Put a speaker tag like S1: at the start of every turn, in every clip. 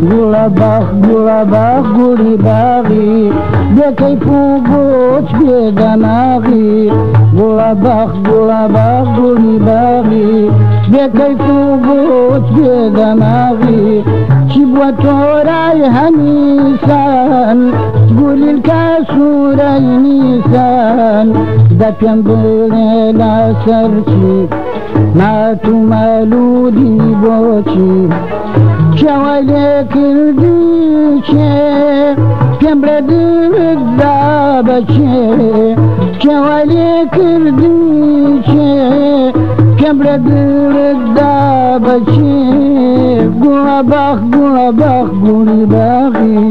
S1: گوڵە گوڵی باغی بێکەیف و بۆچ بێدەماغی گوڵە گوڵی باغی بێکەیف و بۆچ بێدەماغی چی بووە تۆرای هەمیسان گولیل کە سوورەی نیسان دە پێم بڵێ لەسەر چی مات و مەلوودی بۆچی کێوە لێ کردی چێ پێم برێ دڵتدا بەچێ کێوە لێ کردی چێ پێم برێ دڵتدا بەچێ گوڵە گوڵی باغی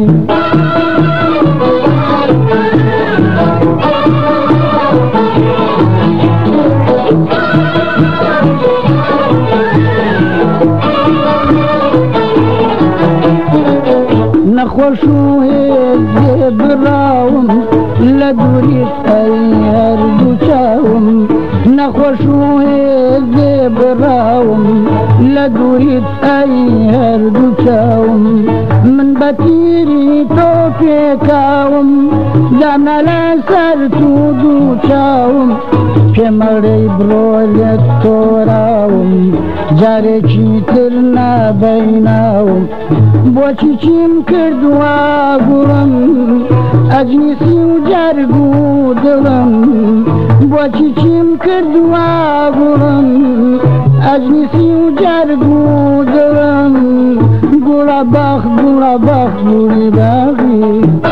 S1: نەخۆش و هێزێ براوم لە دووریت ئەی هەردوو چاوم نەخۆش و هێزێ براوم لە دووریت ئەی هەردوو چاوم من بە تیری تۆ پێکاوم دامە لەسەر تو دوو چاوم پێمەڵێی بڕۆ لێت تۆراوم جارێکی تر نابەیناوم بۆچی چیم کردووە گوڵم ئەجنیسی و جەرگ و دڵم بۆچی چیم کردووە گوڵم ئەجنیسی و جەرگ و دڵم گوڵە گوڵی باغی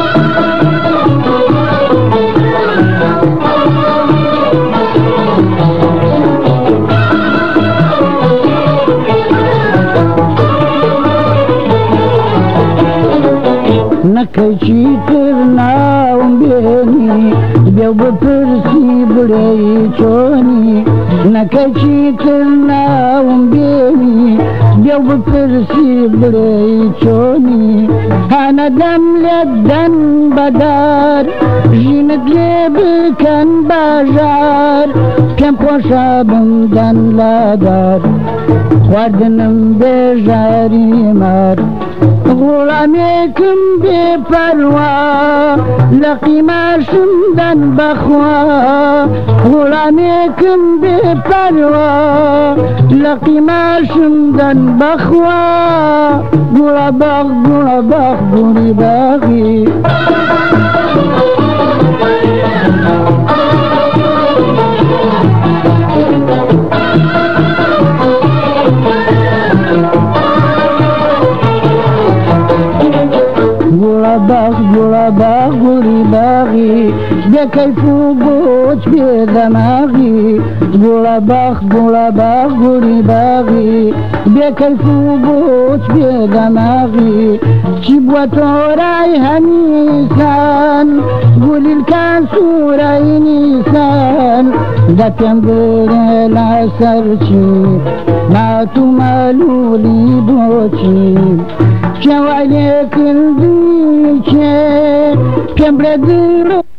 S1: نەکەی چیتر ناوم بێنی بێ و بپرسی بڵێی چۆنی نەکەی چیتر ناوم بێنی بێ و بپرسی بڵێی چۆنی هانەدەم لێت دەن بەدار ژینت لێ بکەن باژار پێم خۆشە بمدەن لادار خواردنم بێژاری مار غوڵامێکم بێپەروا لە قیماشم دەن بەخوا غوڵامێکم بێپەروا لە قیماشم دەن بەخوا گوڵە گوڵی باغی گوڵی باغی بێکەیف و بۆچ بێدەماغی گوڵە گوڵی باغی بێکەیف و بۆچ بێدەماغی چی بووە تۆرای هەمیسان گولیل کە سوورەی نیسان دە پێم بڵێ لەسەر چی مات و مەلوولی بۆچی کێوە لێ کردی چێ پێم برێ دڵ